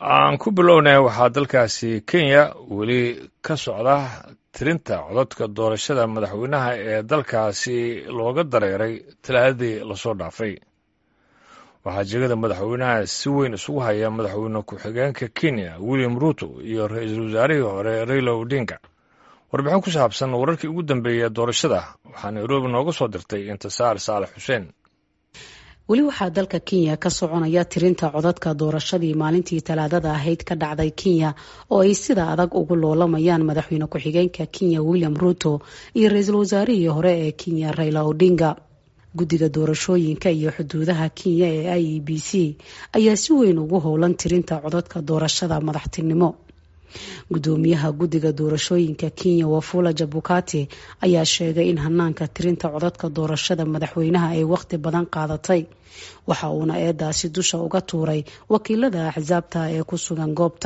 aan ku bilownay waxaa dalkaasi Kenya weli ka socda tirinta codadka doorashada madaxweynaha ee dalkaasi looga dareeray talaadadii lasoo dhaafay. waxaa jegada madaxweynaha si weyn isugu haya madaxweyne ku-xigeenka Kenya William Ruto iyo ra'iisul wasaarihii hore Raila Odinga. warbixin ku saabsan wararkii ugu dambeeyay doorashada waxaa Nairobi nooga soo dirtay Intisaar Saalax Xuseen. weli waxaa dalka Kenya ka soconaya tirinta codadka doorashadii maalintii talaadada ahayd ka dhacday Kenya oo ay sida adag ugu loolamayaan madaxweyne ku-xigeenka Kenya William Ruto iyo ra'iisul wasaarihii hore ee Kenya Raila Odinga. guddiga doorashooyinka iyo xuduudaha Kenya ee IEBC ayaa si weyn ugu howlan tirinta codadka doorashada madaxtinimo. gudoomiyaha guddiga doorashooyinka Kenya Wafula Chebukati ayaa sheegay in hanaanka tirinta codadka doorashada madaxweynaha ay waqti badan qaadatay, waxa uuna eedaasi dusha uga tuuray wakiilada axsaabta ee ku sugan goobta.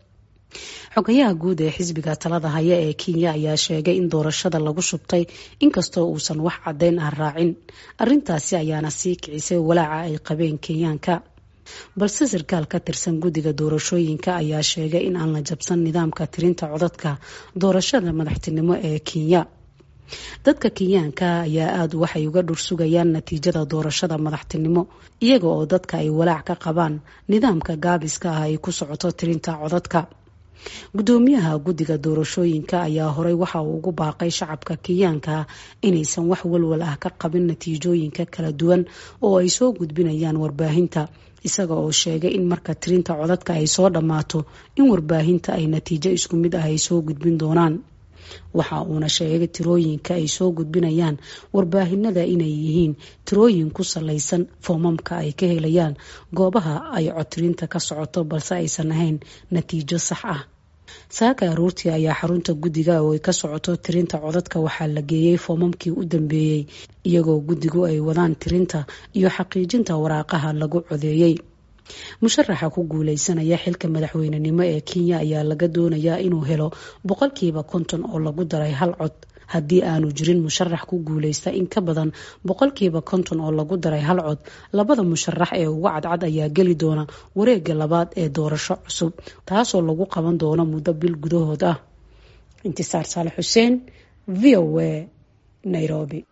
xogayaha guud ee xisbiga talada haya ee Kenya ayaa sheegay in doorashada lagu shubtay inkastoo uusan wax cadeyn ah raacin. arrintaasi ayaana sii kicisay walaaca ay qabeen Kenyaanka. balse sarkaal ka tirsan guddiga doorashooyinka ayaa sheegay in aan la jabsan nidaamka tirinta codadka doorashada madaxtinimo ee Kenya. dadka Kenyaanka ayaa aad waxay uga dhursugayaan natiijada doorashada madaxtinimo, iyaga oo dadka ay walaac ka qabaan nidaamka gaabiska ah ay ku socoto tirinta codadka. gudoomiyaha guddiga doorashooyinka ayaa horey waxa uu ugu baaqay shacabka Kenyaanka inaysan wax walwal ah ka qabin natiijooyinka kala duwan oo ay soo gudbinayaan warbaahinta, isaga oo sheegay in marka tirinta codadka ay soo dhammaato in warbaahinta ay natiijo isku mid ah ay soo gudbin doonaan. waxa uuna sheegay tirooyinka ay soo gudbinayaan warbaahinada inay yihiin tirooyin ku salaysan foomamka ay ka helayaan goobaha ay codtirinta ka socoto, balse aysan ahayn natiijo sax ah. saaka aroortii ayaa xarunta guddiga oo ay ka socoto tirinta codadka waxaa la geeyey foomamkii u dambeeyey, iyagoo guddigu ay wadaan tirinta iyo xaqiijinta waraaqaha lagu codeeyey. musharaxa ku guuleysanaya xilka madaxweynenimo ee Kenya ayaa laga doonayaa inuu helo 50% oo lagu daray hal cod. haddii aanu jirin musharax ku guuleysta in ka badan 50% oo lagu daray hal cod, labada musharax ee ugu cadcad ayaa geli doona wareegga labaad ee doorasho cusub, taasoo lagu qaban doono muddo bil gudahood ah. Intisaar Saalax Xuseen, VOA, Nairobi.